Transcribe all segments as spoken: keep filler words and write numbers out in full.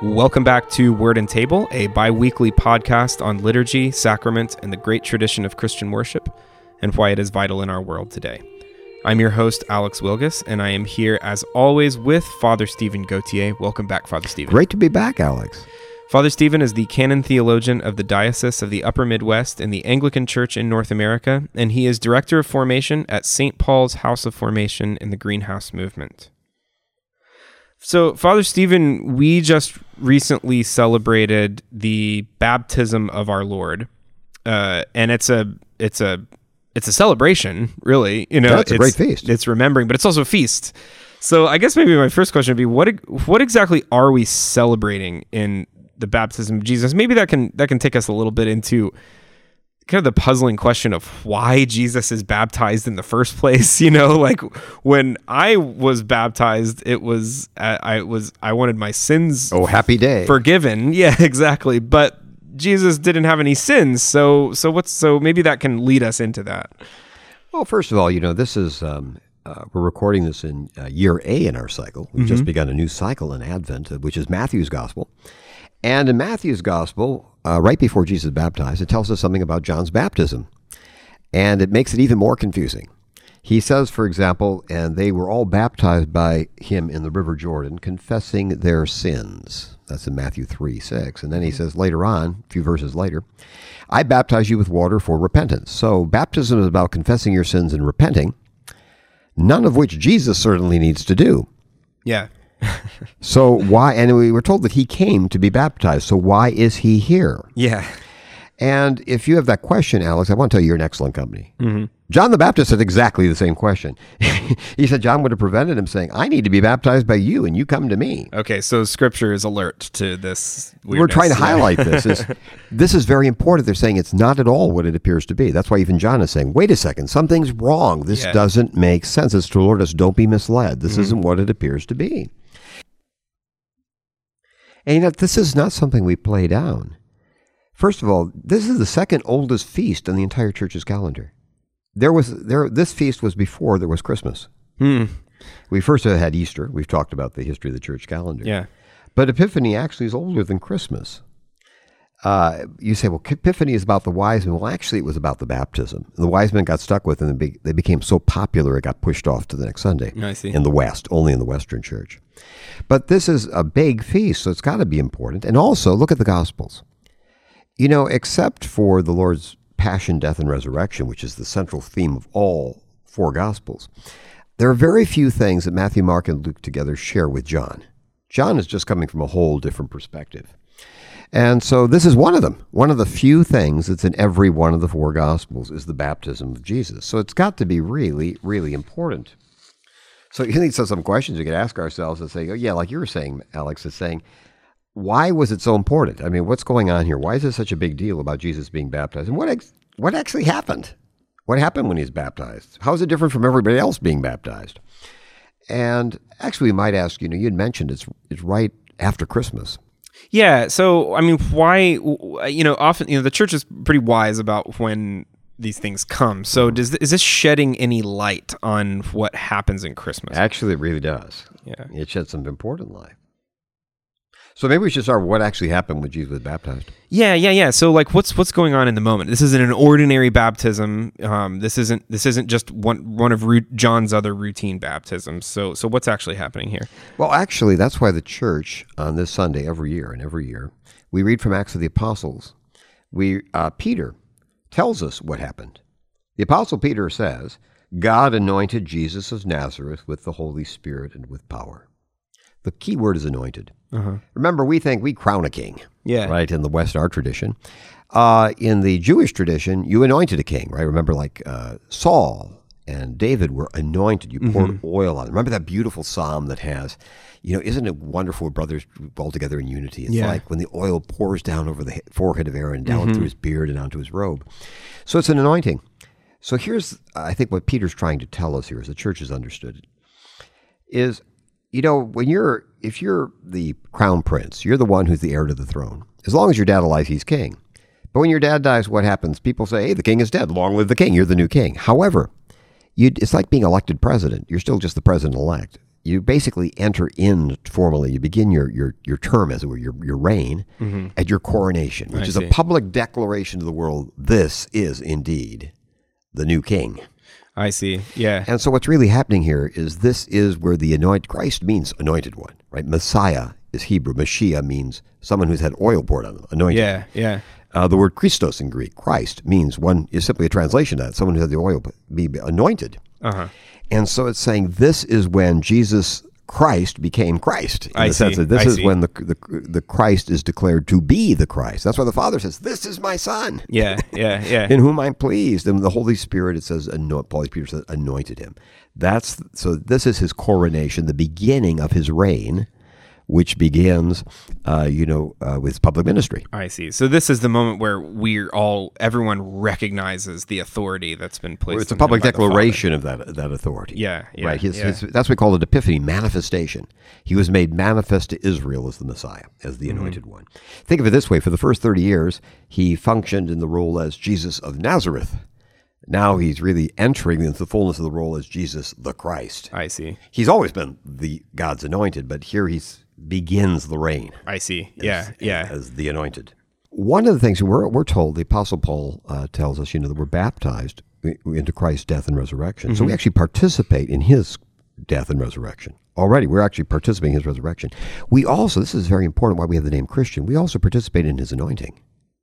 Welcome back to Word and Table, a bi-weekly podcast on liturgy, sacrament, and the great tradition of Christian worship, and why it is vital in our world today. I'm your host, Alex Wilgus, and I am here, as always, with Father Stephen Gauthier. Welcome back, Father Stephen. Great to be back, Alex. Father Stephen is the canon theologian of the Diocese of the Upper Midwest in the Anglican Church in North America, and he is Director of Formation at Saint Paul's House of Formation in the Greenhouse Movement. So, Father Stephen, we just recently celebrated the baptism of our Lord, uh, and it's a it's a it's a celebration, really. You know, yeah, it's a great feast. It's remembering, but it's also a feast. So, I guess maybe my first question would be, what what exactly are we celebrating in the baptism of Jesus? Maybe that can that can take us a little bit into kind of the puzzling question of why Jesus is baptized in the first place. You know, like when I was baptized, it was uh, I was I wanted my sins oh happy day forgiven. Yeah, exactly. But Jesus didn't have any sins, so so what's so maybe that can lead us into that. Well, first of all, you know, this is um, uh, we're recording this in uh, year A in our cycle. We've mm-hmm. just begun a new cycle in Advent, uh, which is Matthew's Gospel. And in Matthew's Gospel, uh, right before Jesus is baptized, it tells us something about John's baptism. And it makes it even more confusing. He says, for example, and they were all baptized by him in the River Jordan, confessing their sins. That's in Matthew three six. And then he says later on, a few verses later, I baptize you with water for repentance. So baptism is about confessing your sins and repenting, none of which Jesus certainly needs to do. Yeah. So why, and we were told that he came to be baptized, so why is he here? Yeah. And if you have that question, Alex, I want to tell you you're in excellent company. Mm-hmm. John the Baptist had exactly the same question. He said John would have prevented him saying, I need to be baptized by you, and you come to me. Okay, so Scripture is alert to this weirdness. We're trying to highlight this. Is, this is very important. They're saying it's not at all what it appears to be. That's why even John is saying, wait a second, something's wrong. This yeah. doesn't make sense. It's to Lord us, don't be misled. This mm-hmm. isn't what it appears to be. And you know, this is not something we play down. First of all, this is the second oldest feast in the entire church's calendar. There was there. This feast was before there was Christmas. Hmm. We first had Easter. We've talked about the history of the church calendar. Yeah. But Epiphany actually is older than Christmas. Uh, you say, well, Epiphany is about the wise men. Well, actually, it was about the baptism. The wise men got stuck with it, and they became so popular, it got pushed off to the next Sunday. I see. In the West, only in the Western church. But this is a big feast, so it's got to be important. And also, look at the Gospels. You know, except for the Lord's passion, death, and resurrection, which is the central theme of all four Gospels, there are very few things that Matthew, Mark, and Luke together share with John. John is just coming from a whole different perspective. And so this is one of them. One of the few things that's in every one of the four Gospels is the baptism of Jesus. So it's got to be really, really important. So you think so some questions we could ask ourselves and say, oh, yeah, like you were saying, Alex, is saying, why was it so important? I mean, what's going on here? Why is this such a big deal about Jesus being baptized? And what ex- what actually happened? What happened when he's baptized? How is it different from everybody else being baptized? And actually, we might ask, you know, you had mentioned it's it's right after Christmas. Yeah. So, I mean, why, you know, often, you know, the church is pretty wise about when these things come. So does is this shedding any light on what happens in Christmas? Actually, it really does. Yeah. It sheds some important light. So maybe we should start with what actually happened when Jesus was baptized. Yeah, yeah, yeah. So like what's what's going on in the moment? This isn't an ordinary baptism. Um, this isn't this isn't just one one of Ru- John's other routine baptisms. So so what's actually happening here? Well, actually, that's why the church on this Sunday every year and every year, we read from Acts of the Apostles. We uh, Peter tells us what happened. The Apostle Peter says, God anointed Jesus of Nazareth with the Holy Spirit and with power. The key word is anointed. Uh-huh. Remember, we think we crown a king, yeah, right, in the West, our tradition. Uh, in the Jewish tradition, you anointed a king, right? Remember, like uh, Saul and David were anointed. You poured mm-hmm. oil on them. Remember that beautiful psalm that has, you know, isn't it wonderful, brothers all together in unity? It's yeah. like when the oil pours down over the forehead of Aaron, down mm-hmm. through his beard and onto his robe. So it's an anointing. So here's, I think, what Peter's trying to tell us here, as the church has understood it, is, you know, when you're, if you're the crown prince, you're the one who's the heir to the throne. As long as your dad alive, he's king. But when your dad dies, what happens? People say, hey, the king is dead. Long live the king. You're the new king. However, you, it's like being elected president. You're still just the president-elect. you basically enter in formally. You begin your your, your term, as it were, your, your reign, mm-hmm. at your coronation, which I is see. a public declaration to the world, this is indeed the new king. I see. Yeah. And so what's really happening here is this is where the anointed, Christ means anointed one, right? Messiah is Hebrew. Mashiach means someone who's had oil poured on them, anointed. Yeah, yeah. Uh, the word Christos in Greek, Christ, means one, is simply a translation of that, someone who had the oil be anointed. Uh-huh. And so it's saying this is when Jesus Christ became Christ. In I the see. sense that this I is see. when the, the the Christ is declared to be the Christ. That's why the Father says, "This is my Son, Yeah, yeah, yeah. in whom I'm pleased." And the Holy Spirit, it says, anoint, Paul Peter says, anointed him. That's so. This is his coronation, the beginning of his reign, which begins, uh, you know, uh, with his public ministry. I see. So this is the moment where we're all, everyone recognizes the authority that's been placed. It's a on him public by the Father. declaration of that that authority. Yeah, yeah, right. His, yeah. his, that's what we call it, epiphany, manifestation. He was made manifest to Israel as the Messiah, as the anointed Mm-hmm. one. Think of it this way: for the first thirty years, he functioned in the role as Jesus of Nazareth. Now he's really entering into the fullness of the role as Jesus the Christ. I see. He's always been the God's anointed, but here he's begins the reign. I see. Yeah, as, yeah. as the anointed. One of the things we're we're told, the Apostle Paul uh, tells us, you know, that we're baptized into Christ's death and resurrection. Mm-hmm. So we actually participate in his death and resurrection. Already, we're actually participating in his resurrection. We also, this is very important why we have the name Christian, we also participate in his anointing.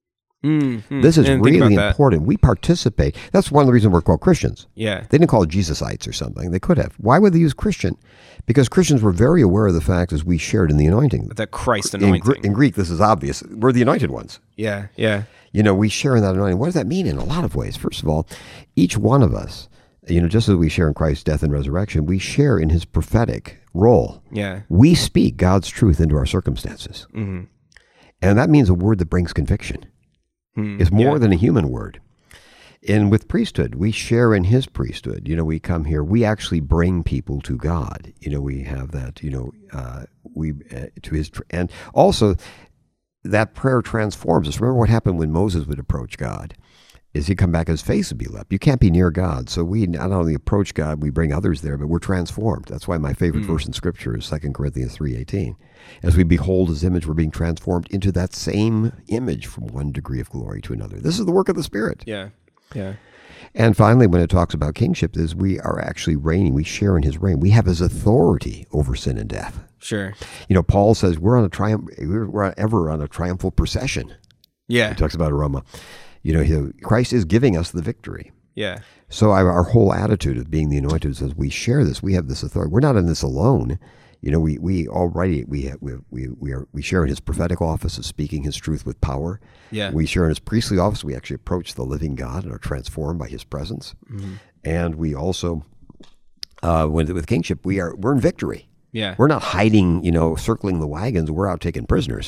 Mm-hmm. This is Didn't think really about that. important. We participate. That's one of the reasons we're called Christians. Yeah. They didn't call it Jesusites or something. They could have. Why would they use Christian? Because Christians were very aware of the fact as we shared in the anointing. The Christ In, anointing. Gr- in Greek, this is obvious. We're the anointed ones. Yeah, yeah. You know, we share in that anointing. What does that mean in a lot of ways? First of all, each one of us, you know, just as we share in Christ's death and resurrection, we share in his prophetic role. Yeah. We speak God's truth into our circumstances. Mm-hmm. And that means a word that brings conviction. Mm, It's more yeah. than a human word. And with priesthood, we share in his priesthood. You know, we come here, we actually bring people to God. You know, we have that, you know, uh, we uh, to his, tr- and also that prayer transforms us. Remember what happened when Moses would approach God? Is he'd come back, his face would be lit. You can't be near God. So we not only approach God, we bring others there, but we're transformed. That's why my favorite Mm. verse in Scripture is Second Corinthians three eighteen. As we behold his image, we're being transformed into that same image from one degree of glory to another. This is the work of the Spirit. Yeah, yeah. And finally, when it talks about kingship, is we are actually reigning. We share in his reign. We have his authority over sin and death. Sure. You know, Paul says we're on a triumph. We're, we're ever on a triumphal procession. Yeah, He talks about aroma. You know, he, Christ is giving us the victory. yeah. So our, our whole attitude of being the anointed says we share this. We have this authority. We're not in this alone. You know, we we already we have, we we we are we share in his prophetic office of speaking his truth with power. Yeah. We share in his priestly office. We actually approach the living God and are transformed by his presence. Mm-hmm. And we also, uh, with with kingship, we are we're in victory. Yeah. We're not hiding, you know, circling the wagons. We're out taking prisoners.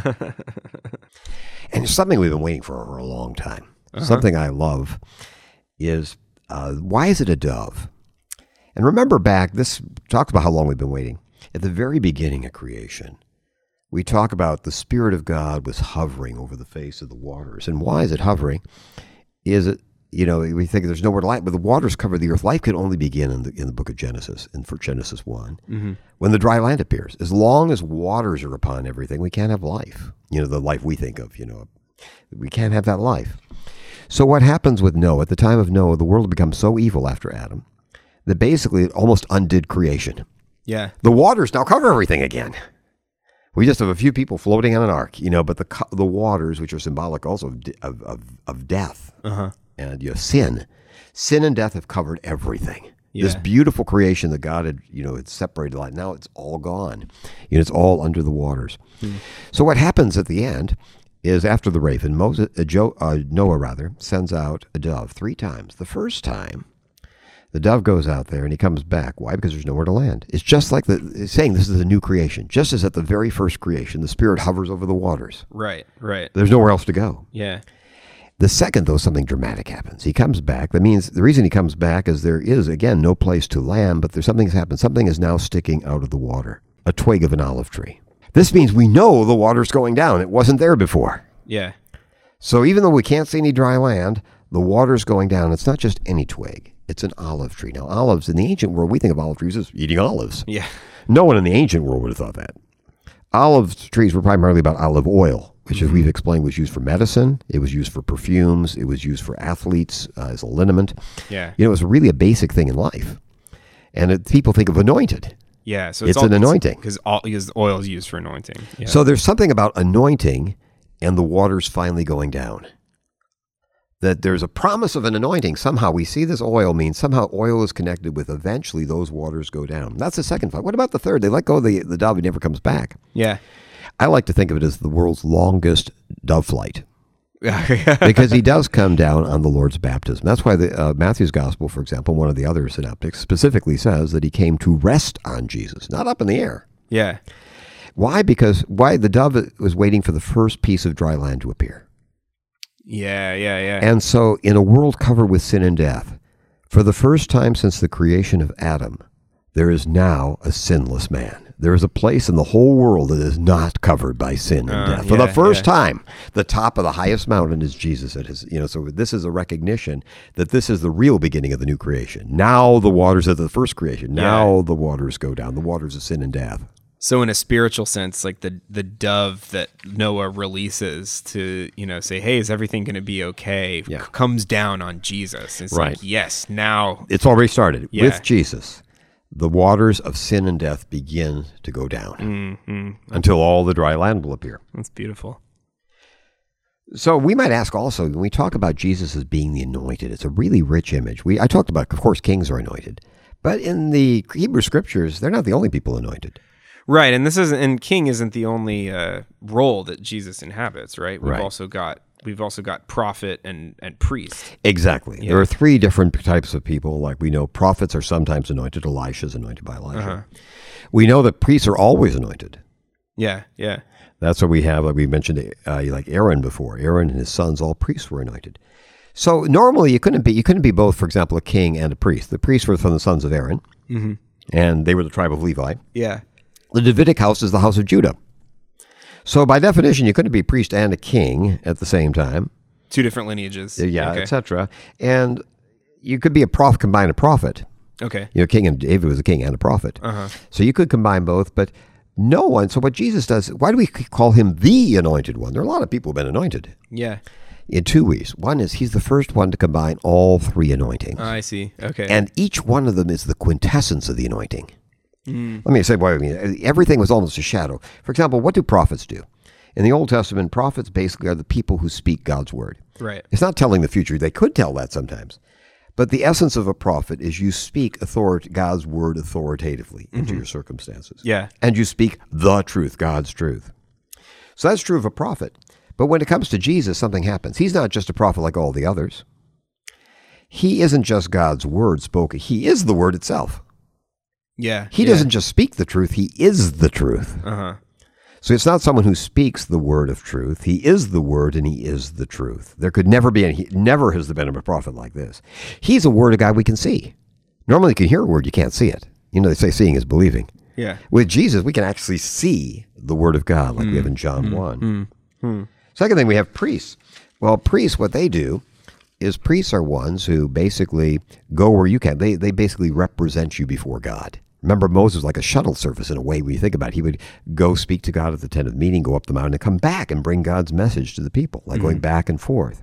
And it's something we've been waiting for for a long time. Uh-huh. Something I love is uh, why is it a dove? And remember back, this talks about how long we've been waiting. At the very beginning of creation, we talk about the Spirit of God was hovering over the face of the waters. And why is it hovering? Is it, you know, we think there's nowhere to light, but the waters cover the earth. Life can only begin in the in the book of Genesis, in for Genesis one, Mm-hmm. when the dry land appears. As long as waters are upon everything, we can't have life. You know, the life we think of, you know, we can't have that life. So what happens with Noah? At the time of Noah, the world had become so evil after Adam that basically it almost undid creation. Yeah. The waters now cover everything again. We just have a few people floating on an ark, you know, but the co- the waters, which are symbolic also of de- of, of, of death Uh-huh. and you know, sin, sin and death have covered everything. This Yeah. beautiful creation that God had, you know, had separated light. Now it's all gone. You know, it's all under the waters. Hmm. So what happens at the end is after the raven, Moses, uh, Joe, uh, Noah rather, sends out a dove three times. The first time, the dove goes out there and he comes back. Why? Because there's nowhere to land. It's just like the it's saying this is a new creation. Just as at the very first creation, the Spirit hovers over the waters. Right, right. There's nowhere else to go. Yeah. The second, though, something dramatic happens. He comes back. That means the reason he comes back is there is, again, no place to land, but there's something's happened. Something is now sticking out of the water, a twig of an olive tree. This means we know the water's going down. It wasn't there before. Yeah. So even though we can't see any dry land, the water's going down. It's not just any twig. It's an olive tree. Now, olives, in the ancient world, we think of olive trees as eating olives. Yeah. No one in the ancient world would have thought that. Olive trees were primarily about olive oil, which, as we've explained, was used for medicine. It was used for perfumes. It was used for athletes uh, as a liniment. Yeah. You know, it was really a basic thing in life. And it, people think of anointed. Yeah. So It's all, an anointing. because all because oil is used for anointing. Yeah. So there's something about anointing and the waters finally going down. That there's a promise of an anointing. Somehow we see this oil means somehow oil is connected with eventually those waters go down. That's the second flight. What about the third? They let go of the, the dove. It never comes back. yeah. I like to think of it as the world's longest dove flight because he does come down on the Lord's baptism. That's why the uh, Matthew's gospel, for example, one of the other synoptics, specifically says that he came to rest on Jesus, not up in the air. Yeah. Why? Because why the dove was waiting for the first piece of dry land to appear. Yeah. Yeah. Yeah. And so in a world covered with sin and death, for the first time since the creation of Adam, there is now a sinless man. There is a place in the whole world that is not covered by sin and Uh, death. For yeah, the first yeah. time, the top of the highest mountain is Jesus at his, you know, so this is a recognition that this is the real beginning of the new creation. Now the waters of the first creation. Now Yeah. the waters go down, the waters of sin and death. So in a spiritual sense, like the the dove that Noah releases to, you know, say, hey, is everything going to be okay? Yeah. c- comes down on Jesus. It's Right. like, yes, now. It's already started. Yeah. With Jesus, the waters of sin and death begin to go down Mm-hmm. until all the dry land will appear. That's beautiful. So we might ask also, when we talk about Jesus as being the anointed, it's a really rich image. We I talked about, of course, kings are anointed. But in the Hebrew scriptures, they're not the only people anointed. Right, and this isn't, and king isn't the only uh, role that Jesus inhabits, right? We've Right. also got we've also got prophet and and priest. Exactly. Yeah. There are three different types of people. Like we know prophets are sometimes anointed. Elisha's anointed by Elijah. Uh-huh. We know that priests are always anointed. Yeah, yeah, That's what we have. Like we mentioned, uh, like Aaron before. Aaron and his sons, all priests, were anointed. So normally you couldn't be you couldn't be both. For example, a king and a priest. The priests were from the sons of Aaron, mm-hmm. and they were the tribe of Levi. yeah, The Davidic house is the house of Judah. So by definition, you couldn't be a priest and a king at the same time. two different lineages. Yeah, okay. et cetera. And you could be a prophet, combine a prophet. Okay. You know, king and David was a king and a prophet. Uh-huh. So you could combine both, but no one. So what Jesus does, why do we call him the anointed one? There are a lot of people who have been anointed Yeah. in two ways. One is he's the first one to combine all three anointings. I see. Okay. And each one of them is the quintessence of the anointing. Mm. Let me say what I mean. Everything was almost a shadow. For example, what do prophets do? In the Old Testament, prophets basically are the people who speak God's word. Right. It's not telling the future. They could tell that sometimes. But the essence of a prophet is you speak author- God's word authoritatively into your circumstances. Yeah. And you speak the truth, God's truth. So that's true of a prophet. But when it comes to Jesus, something happens. He's not just a prophet like all the others. He isn't just God's word spoken. He is the word itself. Yeah. He yeah. doesn't just speak the truth. He is the truth. Uh-huh. So it's not someone who speaks the word of truth. He is the word and he is the truth. There could never be any, he, never has there been a prophet like this. He's a word of God we can see. Normally you can hear a word, you can't see it. You know, they say seeing is believing. Yeah. With Jesus, we can actually see the word of God like mm. we have in John mm. one. Mm. Mm. Second thing, we have priests. Well, priests, what they do is priests are ones who basically go where you can. They, they basically represent you before God. Remember, Moses was like a shuttle service in a way when you think about it. He would go speak to God at the tent of meeting, go up the mountain, and come back and bring God's message to the people, like mm-hmm. going back and forth.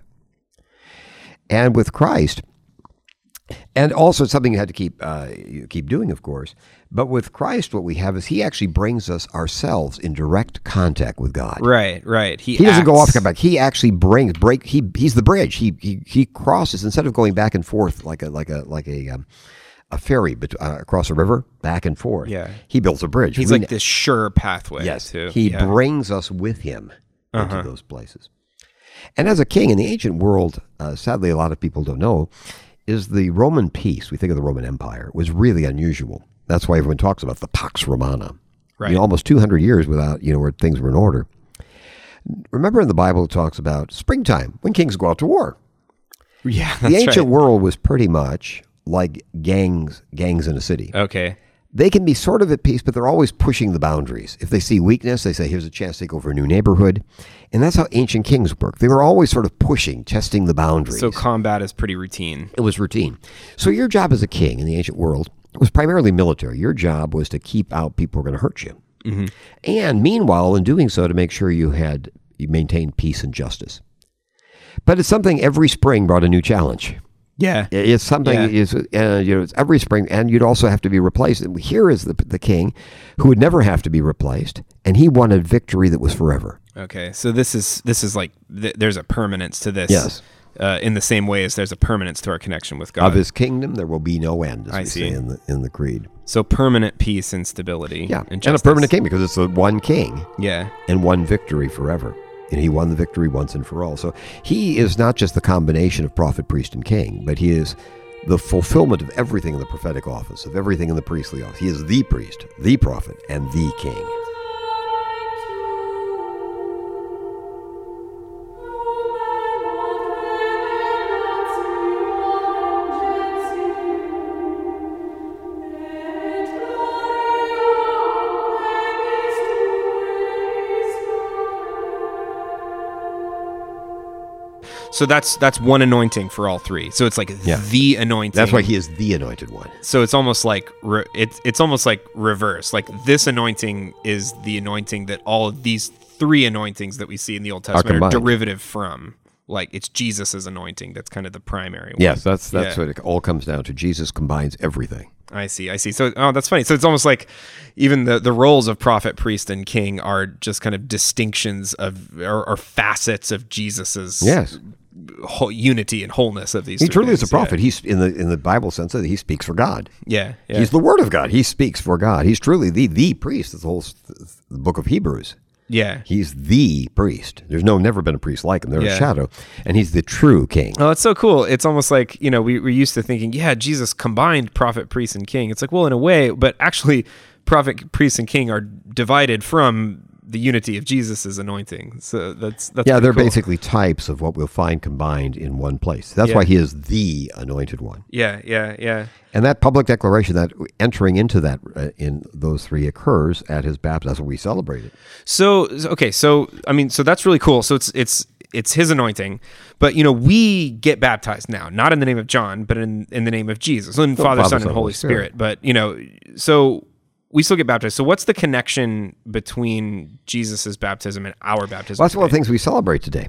And with Christ, and also it's something you had to keep uh, you keep doing, of course, but with Christ, what we have is he actually brings us ourselves in direct contact with God. Right, right. He, he doesn't acts. go off come back. He actually brings break. He he's the bridge. He he he crosses instead of going back and forth like a like a like a. Um, a ferry bet- uh, across a river, back and forth. Yeah. He builds a bridge. He's we, like this sure pathway. Yes. To, he yeah. brings us with him into uh-huh. those places. And as a king in the ancient world, uh, sadly a lot of people don't know, is the Roman peace, we think of the Roman Empire, was really unusual. That's why everyone talks about the Pax Romana. Right. You know, almost two hundred years without, you know, where things were in order. Remember in the Bible it talks about springtime, when kings go out to war. Yeah, that's The ancient right. world was pretty much like gangs gangs in a city. Okay. they can be sort of at peace, but they're always pushing the boundaries. If they see weakness, they say, here's a chance to take over a new neighborhood. And that's how ancient kings work. They were always sort of pushing, testing the boundaries. So combat is pretty routine. It was routine. So your job as a king in the ancient world was primarily military. Your job was to keep out people who are going to hurt you. Mm-hmm. And meanwhile, in doing so, to make sure you had you maintained peace and justice. But it's something every spring brought a new challenge. Yeah, it's something. Yeah. Is uh, you know, it's every spring, and you'd also have to be replaced. And here is the the king, who would never have to be replaced, and he won a victory that was forever. Okay, so this is this is like th- there's a permanence to this. Yes. Uh, in the same way as there's a permanence to our connection with God. Of his kingdom, there will be no end, as I we see. say in the in the creed. So permanent peace and stability. Yeah, and, and a permanent king because it's the one king. Yeah, and one victory forever. And he won the victory once and for all. So he is not just the combination of prophet, priest, and king, but he is the fulfillment of everything in the prophetic office, of everything in the priestly office. He is the priest, the prophet, and the king. So that's that's one anointing for all three. So it's like Yeah. the anointing. That's why he is the anointed one. So it's almost like re- it's it's almost like reverse. Like this anointing is the anointing that all of these three anointings that we see in the Old Testament are, combined. derivative from. Like it's Jesus's anointing. That's kind of the primary one. Yes, that's that's Yeah. what it all comes down to. Jesus combines everything. I see. I see. So, oh, that's funny. So it's almost like even the, the roles of prophet, priest, and king are just kind of distinctions of or, or facets of Jesus's Yes. whole unity and wholeness of these. He three truly is a things. Yeah. prophet. He's in the in the Bible sense that he speaks for God. Yeah, yeah. He's the Word of God. He speaks for God. He's truly the the priest. It's the whole s- the book of Hebrews. yeah. He's the priest. There's no never been a priest like him. There's Yeah. a shadow, and he's the true king. Oh, it's so cool. It's almost like, you know, we, we're used to thinking, yeah, Jesus combined prophet, priest, and king. It's like, well, in a way, but actually prophet, priest, and king are divided from the unity of Jesus's anointing. So that's, that's Yeah, pretty they're cool. basically types of what we'll find combined in one place. That's Yeah. why he is the anointed one. Yeah, yeah, yeah. And that public declaration, that entering into that uh, in those three occurs at his baptism. That's what we celebrated. So okay, so I mean, so that's really cool. So it's it's it's his anointing, but you know, we get baptized now, not in the name of John, but in in the name of Jesus, in Father, Son, and Holy Spirit. But you know, so we still get baptized. So what's the connection between Jesus's baptism and our baptism? Well, that's one of the today? things we celebrate today.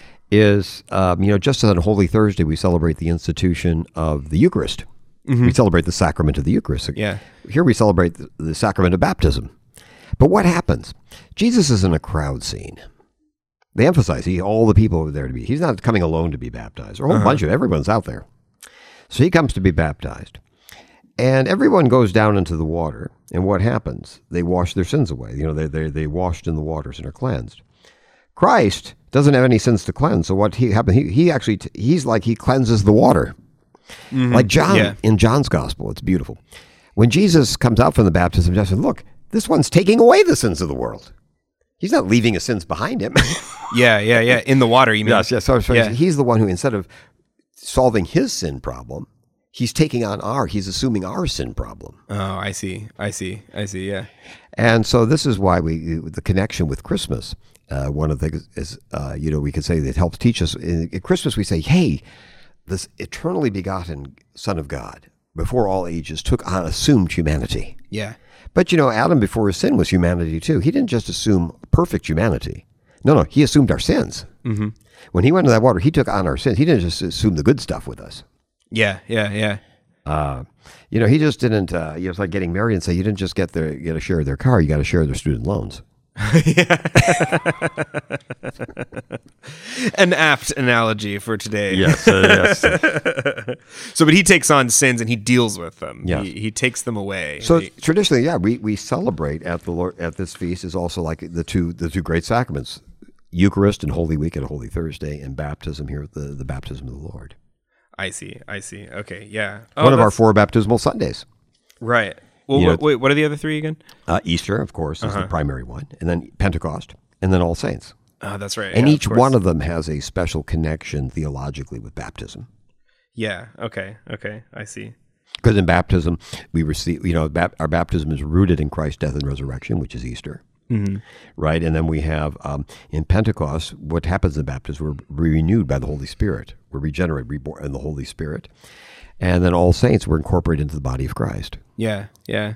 Is um, you know, just on Holy Thursday we celebrate the institution of the Eucharist. We celebrate the sacrament of the Eucharist. Yeah. Here we celebrate the, the sacrament of baptism. But what happens? Jesus is in a crowd scene. They emphasize he all the people are there to be. He's not coming alone to be baptized. A whole Uh-huh. bunch of everyone's out there. So he comes to be baptized. And everyone goes down into the water. And what happens? They wash their sins away. You know, they they they washed in the waters and are cleansed. Christ doesn't have any sins to cleanse. So what he happened? He he actually t- he's like he cleanses the water. Like John, Yeah. in John's gospel, it's beautiful. When Jesus comes out from the baptism, John said, look, this one's taking away the sins of the world. He's not leaving his sins behind him. Yeah, yeah, yeah. In the water, you mean? yes, yes. So, so Yeah. he's the one who, instead of solving his sin problem, he's taking on our, he's assuming our sin problem. Oh, I see. I see. I see. Yeah. And so this is why we, the connection with Christmas, uh, one of the things is, uh, you know, we could say that helps teach us. In, at Christmas, we say, hey, this eternally begotten Son of God, before all ages, took on, assumed humanity. Yeah. But, you know, Adam before his sin was humanity too. He didn't just assume perfect humanity. No, no, he assumed our sins. Mm-hmm. When he went into that water, he took on our sins. He didn't just assume the good stuff with us. Yeah. Yeah. Yeah. Uh, you know, he just didn't, uh, you know, it's like getting married and say, you didn't just get their, get a share of their car, you got to share their student loans. An apt analogy for today. Yes, uh, yes. So, but he takes on sins and he deals with them. Yes. He, he takes them away. So He- traditionally, yeah, we, we celebrate at the Lord, at this feast is also like the two the two great sacraments, Eucharist and Holy Week and Holy Thursday, and baptism here, the, the baptism of the Lord. I see. I see. Okay. Yeah. Oh, One of our that's- four baptismal Sundays. Right. Well, You what, know- wait, what are the other three again? Uh, Easter, of course, Uh-huh. is the primary one, and then Pentecost, and then All Saints. Oh, that's right. And yeah, each course. one of them has a special connection theologically with baptism. Yeah. Okay. Okay. I see. Because in baptism, we receive, you know, bap- our baptism is rooted in Christ's death and resurrection, which is Easter. Mm-hmm. Right? And then we have, um, in Pentecost, what happens in baptism, we're renewed by the Holy Spirit. We're regenerated, reborn in the Holy Spirit. And then all saints were incorporated into the body of Christ. Yeah, yeah.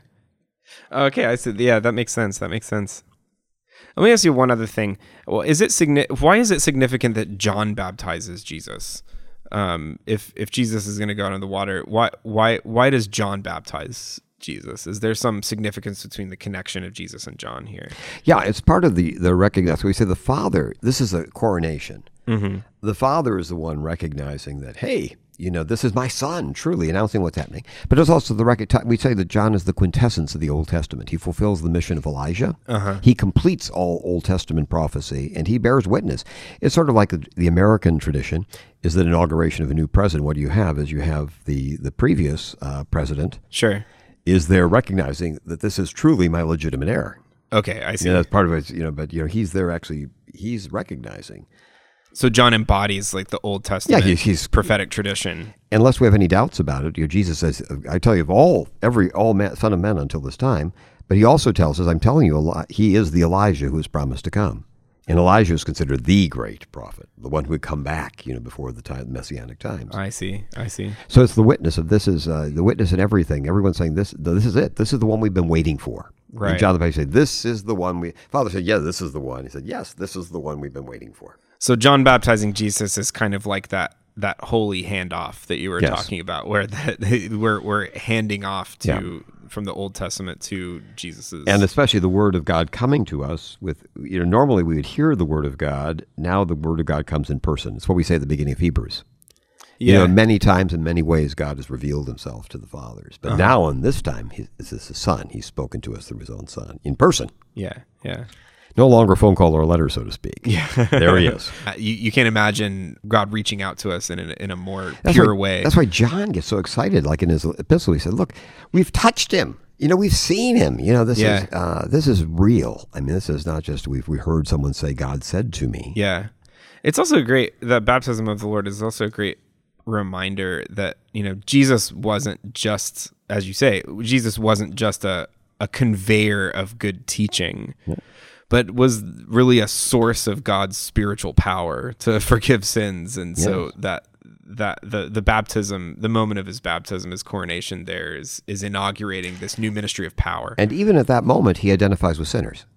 Okay, I see. Yeah, that makes sense. That makes sense. Let me ask you one other thing. Well, is it signi- why is it significant that John baptizes Jesus? Um, if if Jesus is going to go out in the water, why why why does John baptize Jesus? Is there some significance between the connection of Jesus and John here? Yeah, it's part of the the recognition. We say the Father. This is a coronation. Mm-hmm. The Father is the one recognizing that, hey, you know, this is my son, truly announcing what's happening. But it's also the record. We say that John is the quintessence of the Old Testament. He fulfills the mission of Elijah. Uh-huh. He completes all Old Testament prophecy, and he bears witness. It's sort of like the, the American tradition is that inauguration of a new president. What you have is you have the the previous uh, president. Sure. Is there recognizing that this is truly my legitimate heir? Okay, I see. You know, that's part of it. You know, but you know, he's there actually. He's recognizing. So John embodies like the Old Testament yeah, he's, he's, prophetic tradition. Unless we have any doubts about it, you know, Jesus says, "I tell you, of all every all man, son of men until this time." But he also tells us, "I'm telling you, a lot, he is the Elijah who is promised to come." And Elijah is considered the great prophet, the one who would come back, you know, before the time, messianic times. I see. I see. So it's the witness of this is uh, the witness in everything. Everyone's saying this. This is it. This is the one we've been waiting for. Right. And John the Baptist said, "This is the one we." Father said, "Yeah, this is the one." He said, "Yes, this is the one we've been waiting for." So John baptizing Jesus is kind of like that that holy handoff that you were yes. talking about, where that we're we're handing off to yeah. from the Old Testament to Jesus's, and especially the Word of God coming to us with, you know, normally we would hear the Word of God. Now the Word of God comes in person. It's what we say at the beginning of Hebrews. Yeah. You know, many times in many ways God has revealed himself to the fathers, but uh-huh. now in this time, he, this is his Son. He's spoken to us through his own Son in person. Yeah, yeah. No longer a phone call or a letter, so to speak. Yeah. There he is. You, you can't imagine God reaching out to us in a, in a more that's pure why, way. That's why John gets so excited. Like in his epistle, he said, "Look, we've touched him. You know, we've seen him. You know, this yeah. is uh, this is real. I mean, this is not just we've we heard someone say God said to me." Yeah, it's also great. The baptism of the Lord is also a great reminder that, you know, Jesus wasn't just, as you say, Jesus wasn't just a a conveyor of good teaching. Yeah. But was really a source of God's spiritual power to forgive sins, and yes. so that that the the baptism, the moment of his baptism, his coronation, there is is inaugurating this new ministry of power. And even at that moment, he identifies with sinners.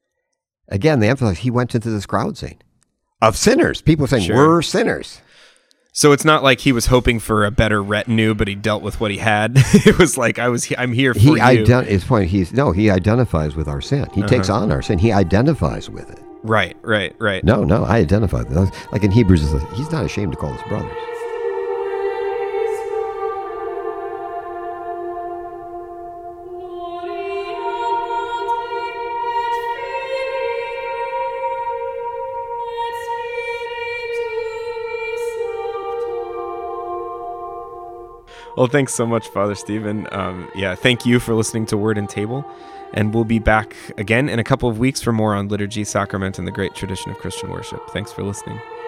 Again, they emphasize he went into this crowd saying, of sinners. People saying sure. we're sinners. So it's not like he was hoping for a better retinue, but he dealt with what he had. It was like, I was, I'm here for he you. Ident- his point, he's no, he identifies with our sin. He uh-huh. takes on our sin. He identifies with it. Right, right, right. No, no, I identify with it. Like in Hebrews, it's like, he's not ashamed to call us brothers. Well, thanks so much, Father Stephen. Um, yeah, thank you for listening to Word and Table. And we'll be back again in a couple of weeks for more on liturgy, sacrament, and the great tradition of Christian worship. Thanks for listening.